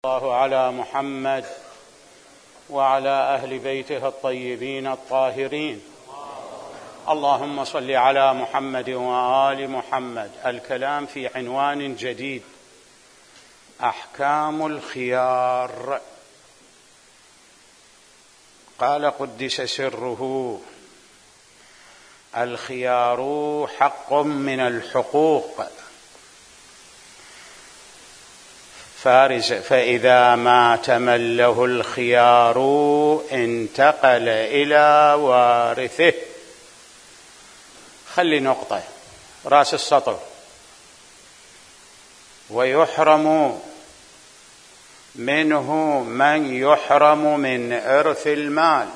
الله على محمد وعلى أهل بيته الطيبين الطاهرين. اللهم صل على محمد وآل محمد. الكلام في عنوان جديد: أحكام الخيار. قال قدس سره: الخيار حق من الحقوق، فإذا مات من له الخيار انتقل إلى وارثه. خلي نقطة رأس السطر: ويحرم منه من يحرم من إرث المال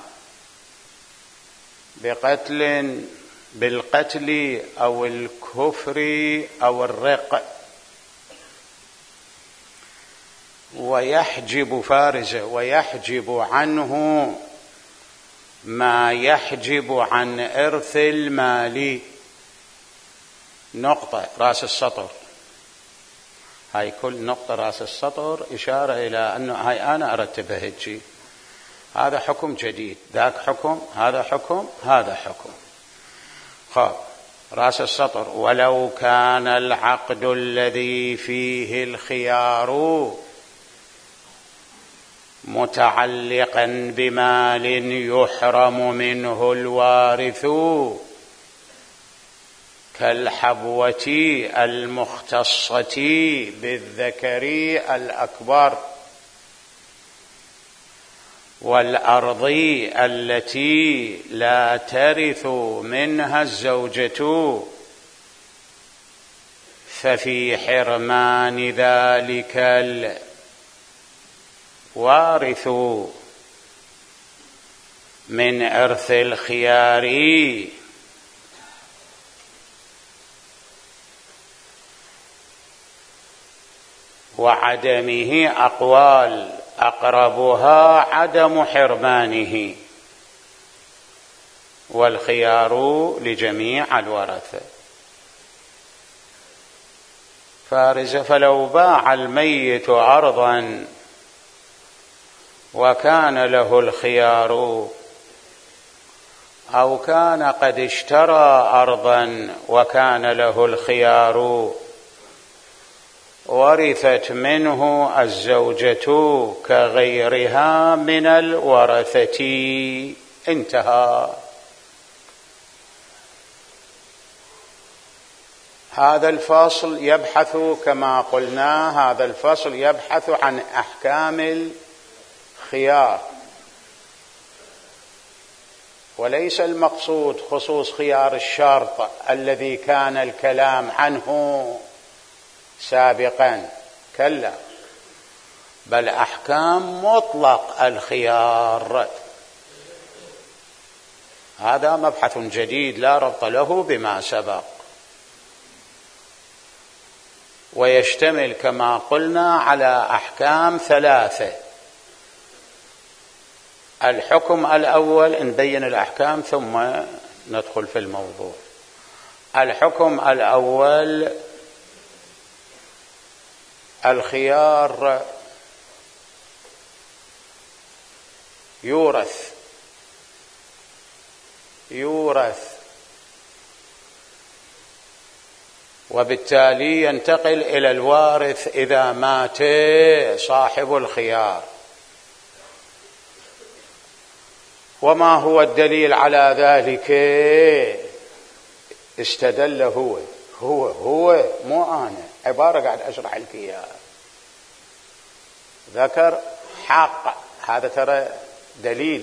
بالقتل أو الكفر أو الرق، ويحجب عنه ما يحجب عن إرث المال. نقطة رأس السطر. هاي كل نقطة رأس السطر إشارة إلى أنه هاي أنا أرتبها هيك. هذا حكم جديد، ذاك حكم، هذا حكم، هذا حكم. خب رأس السطر: ولو كان العقد الذي فيه الخيار متعلقا بمال يحرم منه الوارث كالحبوة المختصة بالذكر الأكبر والأرض التي لا ترث منها الزوجة، ففي حرمان ذلك الوارث من إرث الخيار وعدمه أقوال، أقربها عدم حرمانه، والخيار لجميع الورثة. فلو باع الميت أرضا وكان له الخيار، أو كان قد اشترى أرضا وكان له الخيار، ورثت منه الزوجة كغيرها من الورثة. انتهى. هذا الفصل يبحث كما قلنا، هذا الفصل يبحث عن أحكام الخيار، وليس المقصود خصوص خيار الشرط الذي كان الكلام عنه سابقا، كلا، بل أحكام مطلق الخيار. هذا مبحث جديد لا ربط له بما سبق، ويشتمل كما قلنا على أحكام ثلاثة. الحكم الأول، نبين الأحكام ثم ندخل في الموضوع. الحكم الأول: الخيار يورث وبالتالي ينتقل إلى الوارث إذا مات صاحب الخيار. وما هو الدليل على ذلك؟ استدل هو مو أنا، عبارة قاعد أشرح لك إياها. ذكر حق، هذا ترى دليل،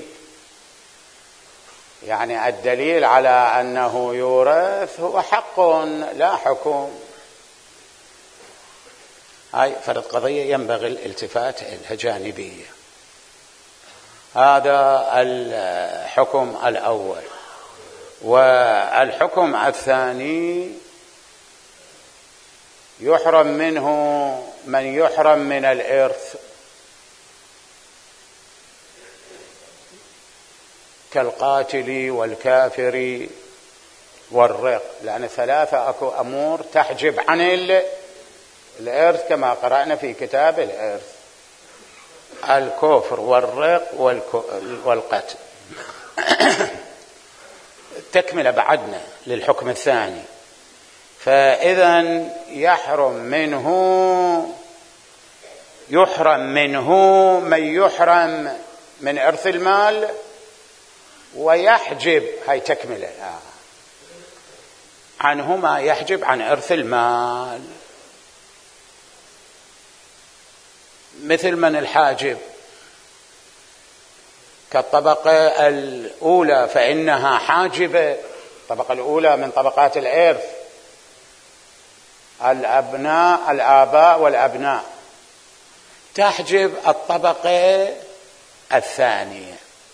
يعني الدليل على أنه يورث هو حق لا حكم. هاي فرد قضية ينبغي الالتفات لها جانبية. هذا الحكم الأول. والحكم الثاني: يحرم منه من يحرم من الإرث كالقاتل والكافر والرق، لأن ثلاثة أكو أمور تحجب عن الإرث كما قرأنا في كتاب الإرث. الكفر والرق والقتل. تكملة بعدنا للحكم الثاني. فإذا يحرم منه من يحرم من إرث المال، ويحجب، هاي تكملة، عنه ما يحجب عن إرث المال. مثل من الحاجب كالطبقة الأولى، فإنها حاجبة. الطبقة الأولى من طبقات الإرث الآباء والأبناء، تحجب الطبقة الثانية.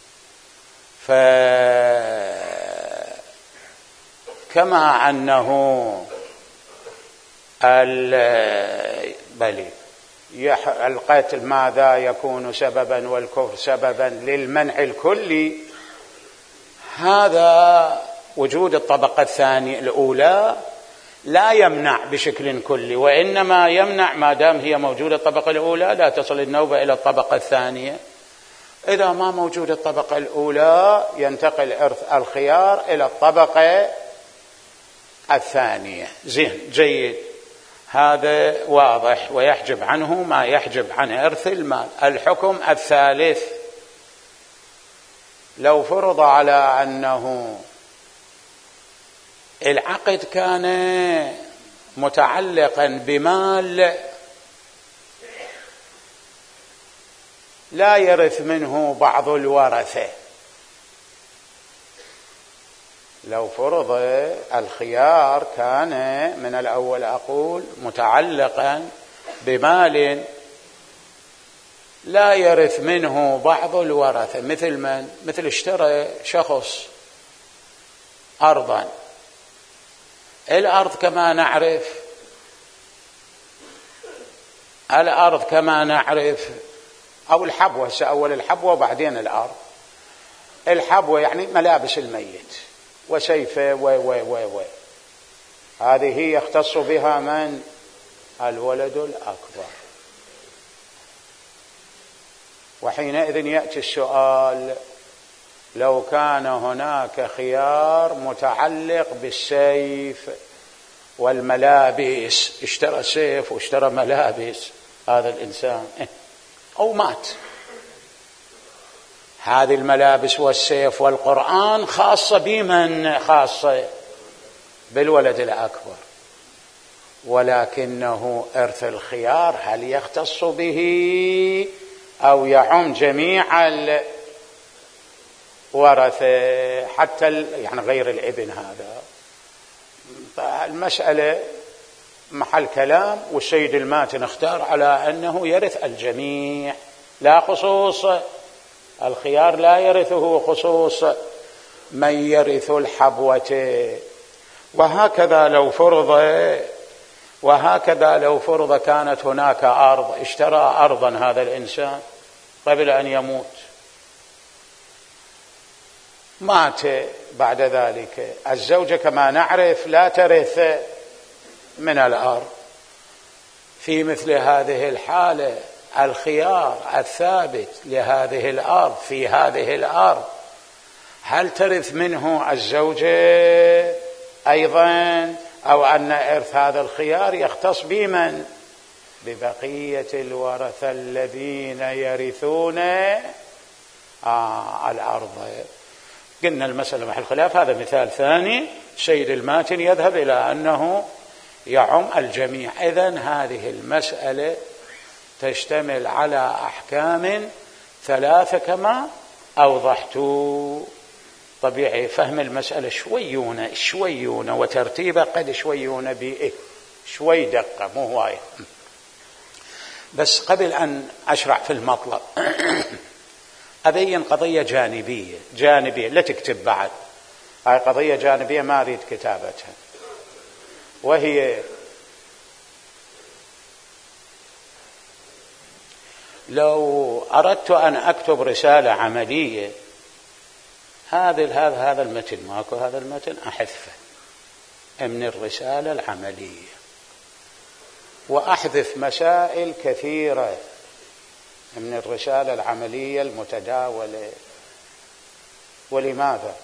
فكما أنه القتل ماذا يكون سببا والكفر سببا للمنع الكلي، هذا وجود الطبقة الثانية الأولى لا يمنع بشكل كلي، وإنما يمنع ما دام هي موجودة الطبقة الأولى لا تصل النوبة إلى الطبقة الثانية. إذا ما موجود الطبقة الأولى ينتقل إرث الخيار إلى الطبقة الثانية. زين، جيد، هذا واضح. ويحجب عنه ما يحجب عن إرث المال. الحكم الثالث: لو فرض على أنه العقد كان متعلقا بمال لا يرث منه بعض الورثة. لو فرض الخيار كان من الأول أقول متعلقا بمال لا يرث منه بعض الورثة، مثل اشترى شخص أرضا. الأرض كما نعرف أو الحبوة، سأول الحبوة وبعدين الأرض. الحبوة يعني ملابس الميت وسيفه هذه يختص بها من؟ الولد الأكبر. وحينئذ يأتي السؤال: لو كان هناك خيار متعلق بالسيف والملابس، اشترى سيف واشترى ملابس هذا الإنسان أو مات، هذه الملابس والسيف والقرآن خاصة بمن؟ خاصة بالولد الأكبر، ولكنه إرث الخيار هل يختص به أو يعم جميع الورثة حتى يعني غير الابن؟ هذا المسألة محل كلام، والسيد الماتن اختار على أنه يرث الجميع لا خصوص. الخيار لا يرثه خصوص من يرث الحبوة. وهكذا لو فرض كانت هناك أرض، اشترى أرضا هذا الإنسان قبل أن يموت، مات بعد ذلك، الزوجة كما نعرف لا ترث من الأرض. في مثل هذه الحالة الخيار الثابت لهذه الأرض في هذه الأرض، هل ترث منه الزوجة أيضا، أو أن إرث هذا الخيار يختص بمن؟ ببقية الورثة الذين يرثون الأرض. قلنا المسألة محل خلاف، هذا مثال ثاني. سيد الماتن يذهب إلى أنه يعم الجميع. إذن هذه المسألة تشتمل على أحكام ثلاثة كما أوضحت. طبيعي فهم المسألة شويونة وترتيبه قد شويونة شوي دقة، مو هواية. بس قبل أن أشرع في المطلب أبين قضية جانبية لا تكتب بعد، هاي قضية جانبية ما أريد كتابتها، وهي لو أردت أن أكتب رسالة عملية، هذا المتن ماكو، هذا المتن أحذفه من الرسالة العملية وأحذف مسائل كثيرة من الرسالة العملية المتداولة. ولماذا؟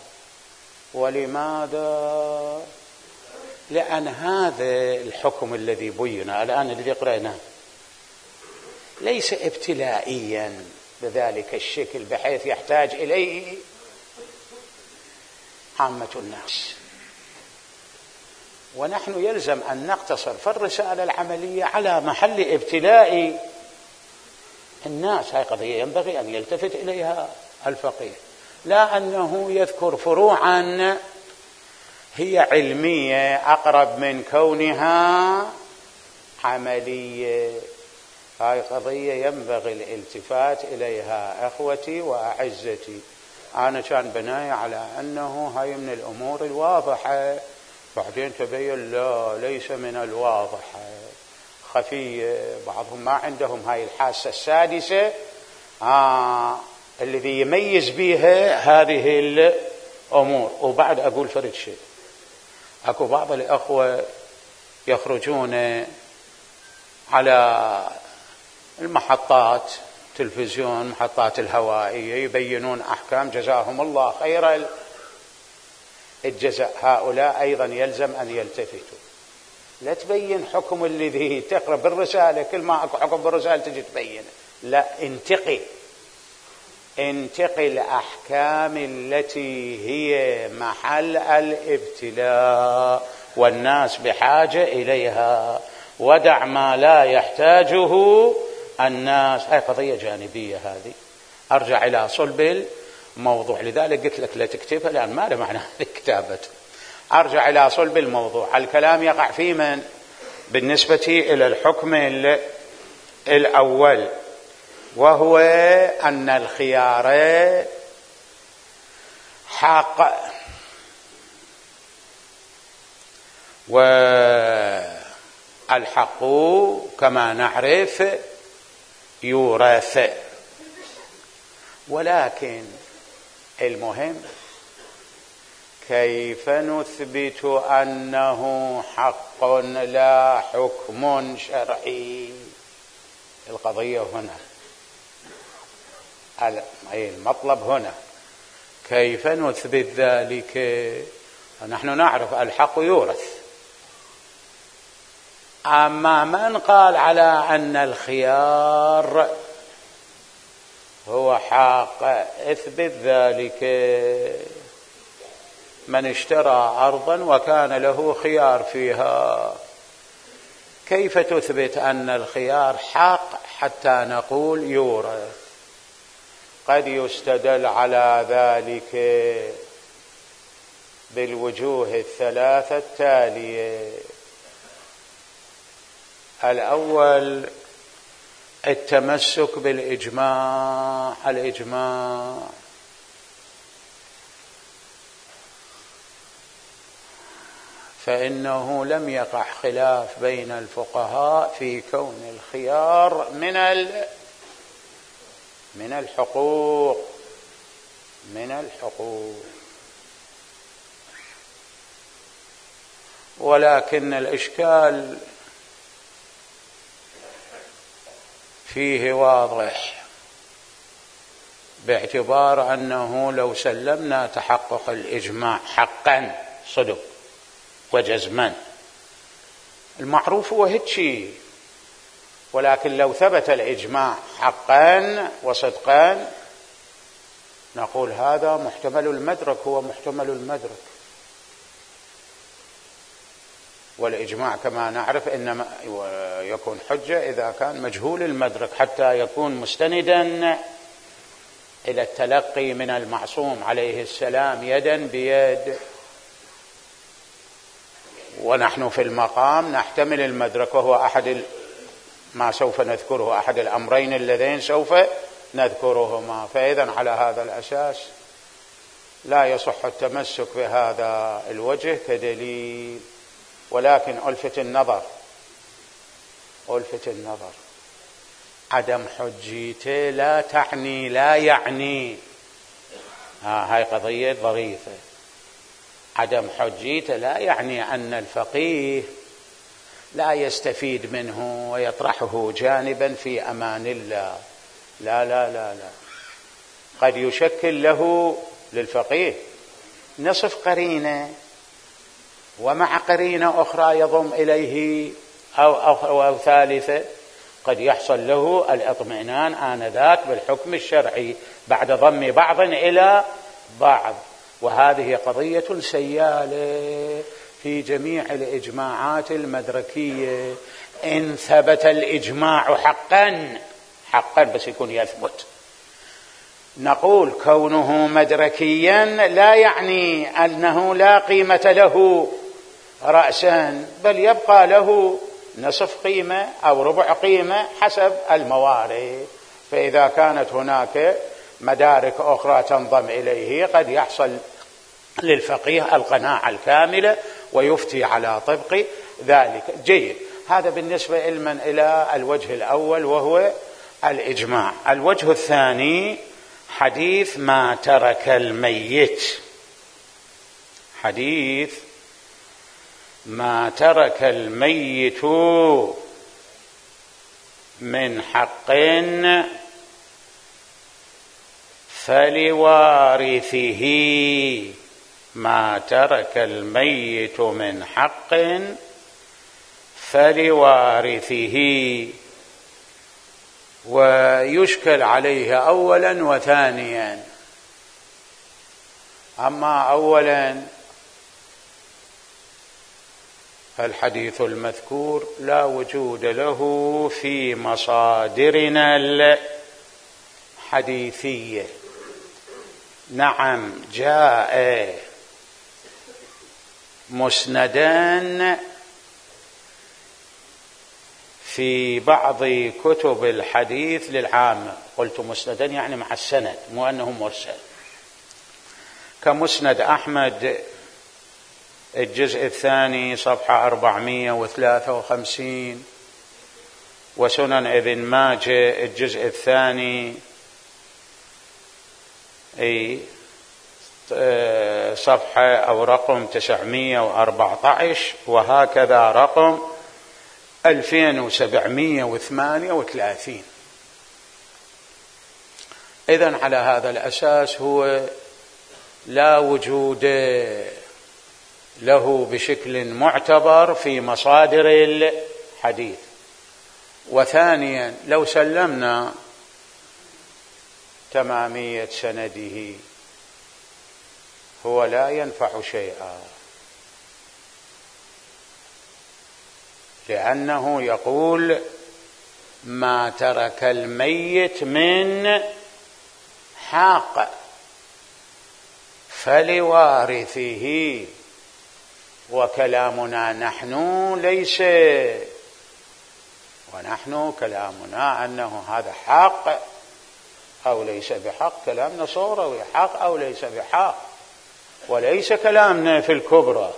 لأن هذا الحكم الذي بين الآن الذي قرأناه ليس ابتلائيا بذلك الشكل بحيث يحتاج إليه عامة الناس، ونحن يلزم أن نقتصر في الرسالة العملية على محل ابتلاء الناس. هذه قضية ينبغي أن يلتفت إليها الفقيه، لا أنه يذكر فروعا هي علمية أقرب من كونها عملية. هذه قضية ينبغي الالتفات إليها أخوتي وأعزتي. أنا كان بناي على أنه هاي من الأمور الواضحة، بعدين تبين لا، ليس من الواضحة، خفية. بعضهم ما عندهم هاي الحاسة السادسة الذي يميز بها هذه الأمور. وبعد أقول فرد شيء، أكو بعض الأخوة يخرجون على المحطات تلفزيون، محطات الهوائية، يبينون أحكام جزاهم الله خير الجزاء. هؤلاء أيضا يلزم أن يلتفتوا. لا تبين حكم الذي تقرأ بالرسالة، كل ما أكو حكم بالرسالة تجي تبين، لا، انتقي الأحكام التي هي محل الابتلاء والناس بحاجة إليها، ودع ما لا يحتاجه الناس. هاي قضية جانبية. هذه أرجع إلى صلب الموضوع، لذلك قلت لك لا تكتبها لأن ما له معنى كتابته. أرجع إلى صلب الموضوع. الكلام يقع في من؟ بالنسبة إلى الحكم الأول، وهو أن الخيار حق، والحق كما نعرف يورث، ولكن المهم كيف نثبت أنه حق لا حكم شرعي. القضية هنا، المطلب هنا كيف نثبت ذلك. نحن نعرف الحق يورث، أما من قال على أن الخيار هو حق اثبت ذلك. من اشترى أرضا وكان له خيار فيها، كيف تثبت أن الخيار حق حتى نقول يورث؟ قد يستدل على ذلك بالوجوه الثلاثة التالية. الأول التمسك بالإجماع. الإجماع فإنه لم يقع خلاف بين الفقهاء في كون الخيار من الحقوق، ولكن الإشكال فيه واضح، باعتبار أنه لو سلمنا تحقق الإجماع حقا صدق وجزما، المعروف هو هيك، ولكن لو ثبت الإجماع حقا وصدقا نقول هذا محتمل المدرك، هو محتمل المدرك. والإجماع كما نعرف إنما يكون حجة إذا كان مجهول المدرك، حتى يكون مستندا إلى التلقي من المعصوم عليه السلام يدا بيد. ونحن في المقام نحتمل المدرك، وهو أحد ما سوف نذكره، أحد الأمرين اللذين سوف نذكرهما. فإذا على هذا الأساس لا يصح التمسك بهذا الوجه كدليل. ولكن ألفت النظر عدم حجيته لا يعني هاي قضية ظريفة. عدم حجيته لا يعني أن الفقيه لا يستفيد منه ويطرحه جانبا في أمان الله. لا لا لا لا، قد يشكل له للفقيه نصف قرينة، ومع قرينة أخرى يضم إليه أو ثالثة، قد يحصل له الاطمئنان آنذاك بالحكم الشرعي بعد ضم بعض إلى بعض. وهذه قضية سيالة في جميع الإجماعات المدركية، إن ثبت الإجماع حقا بس يكون يثبت. نقول كونه مدركيا لا يعني أنه لا قيمة له رأسا، بل يبقى له نصف قيمة أو ربع قيمة حسب الموارد. فإذا كانت هناك مدارك أخرى تنضم إليه قد يحصل للفقيه القناعة الكاملة ويفتي على طبق ذلك. جيد، هذا بالنسبة إلى الوجه الأول وهو الإجماع. الوجه الثاني حديث ما ترك الميت. حديث ما ترك الميت من حق فلوارثه. ما ترك الميت من حق فلوارثه. ويشكل عليه أولا وثانيا. أما أولا فالحديث المذكور لا وجود له في مصادرنا الحديثية. نعم، جاء مسندان في بعض كتب الحديث للعامة. قلت مسندا يعني مع السند، مو أنه مرسل، كمسند أحمد الجزء الثاني صفحة 453، وسنن ابن ماجه الجزء الثاني صفحة أو رقم 914، وهكذا رقم 2738. إذن على هذا الأساس هو لا وجود له بشكل معتبر في مصادر الحديث. وثانيا لو سلمنا تمامية سنده هو لا ينفع شيئا، لأنه يقول ما ترك الميت من حق فلوارثه، وكلامنا نحن ليس، ونحن كلامنا أنه هذا حق أو ليس بحق، كلامنا صوروي، حق أو ليس بحق، وليس كلامنا في الكبرى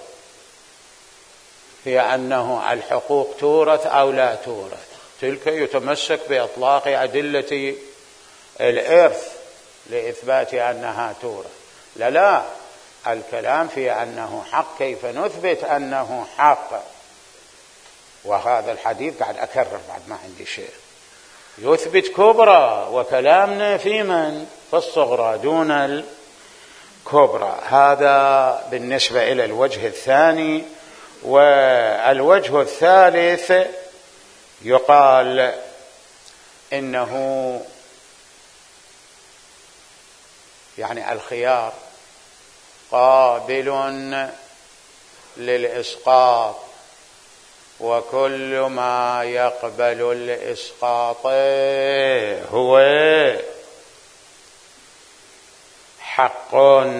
في أنه الحقوق تورث أو لا تورث. تلك يتمسك بإطلاق أدلة الإرث لإثبات أنها تورث. لا، الكلام في أنه حق، كيف نثبت أنه حق؟ وهذا الحديث قاعد أكرر بعد ما عندي شيء يثبت كبرى، وكلامنا في من؟ في الصغرى دون الكبرى. هذا بالنسبة إلى الوجه الثاني. والوجه الثالث يقال إنه يعني الخيار قابل للإسقاط، وكل ما يقبل الإسقاط هو حق.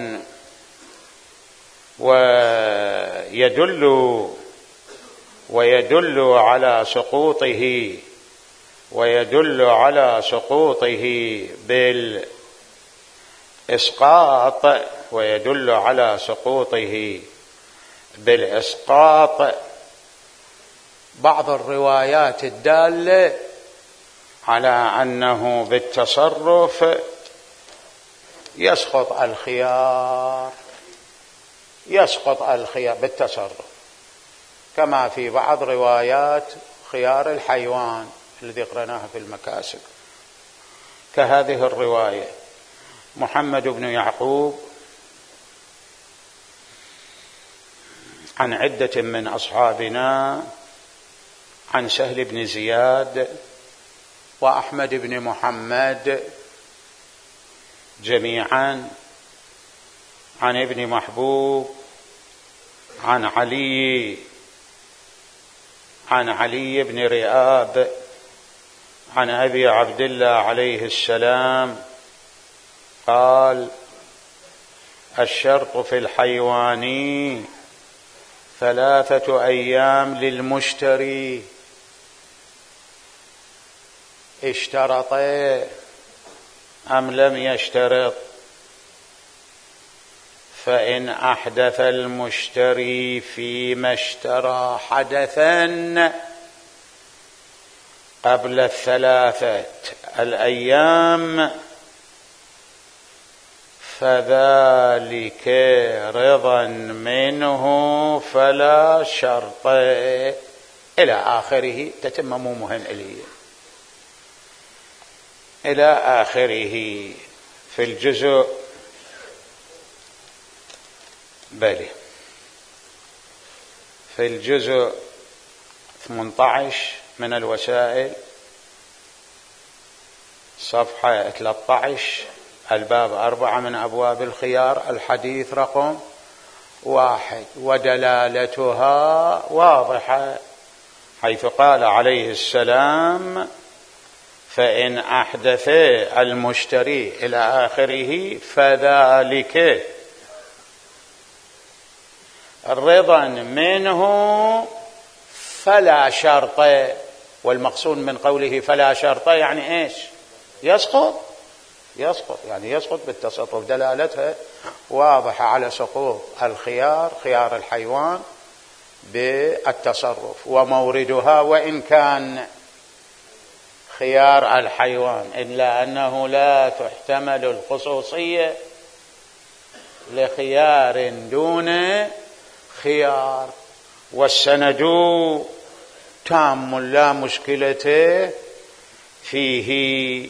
ويدل على سقوطه بالإسقاط بعض الروايات الدالة على أنه بالتصرف يسقط الخيار بالتصرف، كما في بعض روايات خيار الحيوان الذي قرأناها في المكاسب، كهذه الرواية: محمد بن يعقوب عن عدة من أصحابنا عن سهل بن زياد وأحمد بن محمد جميعا عن ابن محبوب عن علي بن رئاب عن أبي عبد الله عليه السلام قال: الشرط في الحيوان 3 أيام للمشتري. اشترط أم لم يشترط؟ فإن أحدث المشتري فيما اشترى حدثا قبل 3 الأيام فذلك رضا منه فلا شرط، إلى آخره. تتمموا مهم إلى آخره في الجزء في الجزء 18 من الوسائل صفحة 13 الباب 4 من أبواب الخيار الحديث رقم 1 ودلالتها واضحة، حيث قال عليه السلام: فإن أحدث المشتري إلى آخره فذلك رضا منه فلا شرط. والمقصود من قوله فلا شرط يعني إيش؟ يسقط، يعني يسقط بالتصرف. دلالتها واضحة على سقوط الخيار، خيار الحيوان، بالتصرف. وموردها وإن كان خيار الحيوان إلا أنه لا تحتمل الخصوصية لخيار دون خيار، والسند تام لا مشكلة فيه.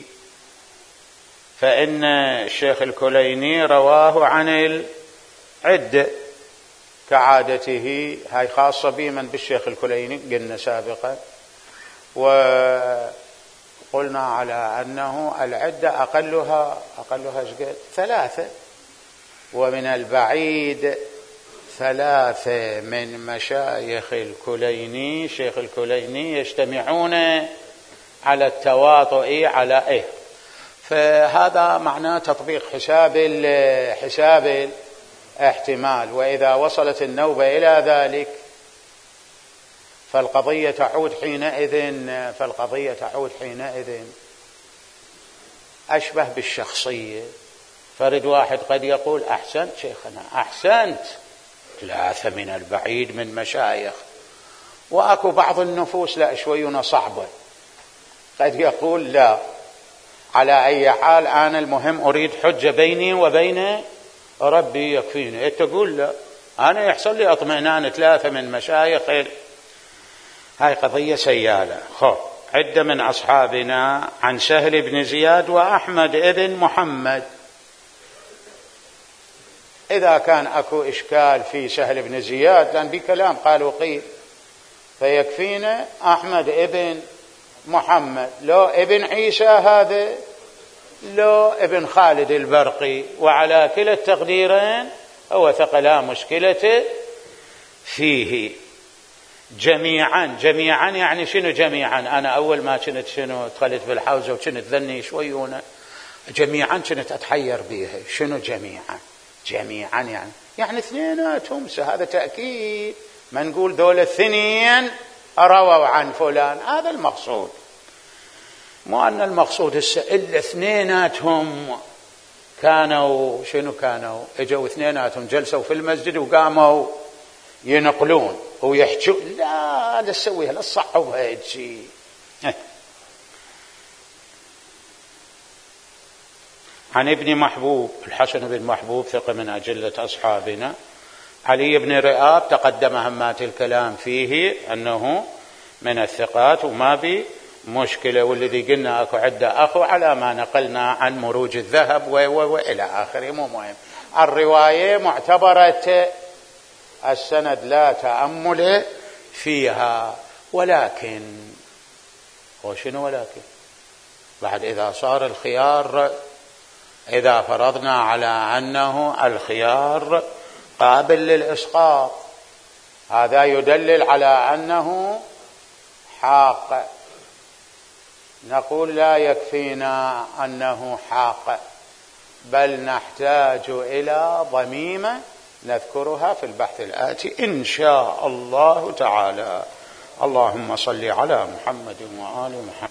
فإن الشيخ الكليني رواه عن العدة كعادته، هاي خاصة بمن بالشيخ الكليني قلنا سابقا، وقلنا على أنه العدة أقلها شقد 3، ومن البعيد 3 من مشايخ الكليني شيخ الكليني يجتمعون على التواطؤ على فهذا معناه تطبيق حساب الاحتمال. وإذا وصلت النوبة إلى ذلك فالقضية تعود حينئذ أشبه بالشخصية. فرد واحد قد يقول: أحسنت شيخنا، أحسنت، 3 من البعيد من مشايخ. وأكو بعض النفوس لا شوينا صعبة، قد يقول: لا، على أي حال أنا المهم أريد حجة بيني وبين ربي يكفيني. تقول: لا، أنا يحصل لي اطمئنان 3 من مشايخ. هاي قضية سيالة. عدة من أصحابنا عن سهل بن زياد وأحمد بن محمد. إذا كان أكو إشكال في سهل بن زياد لأن بكلام قالوا قيل، فيكفينا أحمد ابن محمد، لو ابن عيسى هذا، لو ابن خالد البرقي، وعلى كلا التقديرين هو لا مشكلة فيه. جميعا يعني شنو جميعا؟ أنا أول ما كنت دخلت بالحوزة وكنت ذني شويونة جميعا كنت أتحير بيها. شنو جميعا يعني 2 هذا تأكيد، ما نقول دول 2 رووا عن فلان، هذا المقصود. مو أن المقصود إلا 2 كانوا اجوا 2 جلسوا في المسجد وقاموا ينقلون ويحجون. لا تسويها، لا تصعبها هيجي. عن ابن محبوب، الحسن بن محبوب ثقة من أجلة أصحابنا. علي بن رئاب تقدم همات الكلام فيه أنه من الثقات وما مشكلة، والذي قلنا أكو عدة أخو على ما نقلنا عن مروج الذهب وإلى آخره، مو مهم. الرواية معتبرة، السند لا تأمل فيها. ولكن وشنو ولكن؟ بعد إذا صار الخيار، إذا فرضنا على أنه الخيار قابل للإسقاط، هذا يدلل على أنه حاق. نقول لا يكفينا أنه حاق، بل نحتاج إلى ضميمة نذكرها في البحث الآتي إن شاء الله تعالى. اللهم صل على محمد وآل محمد.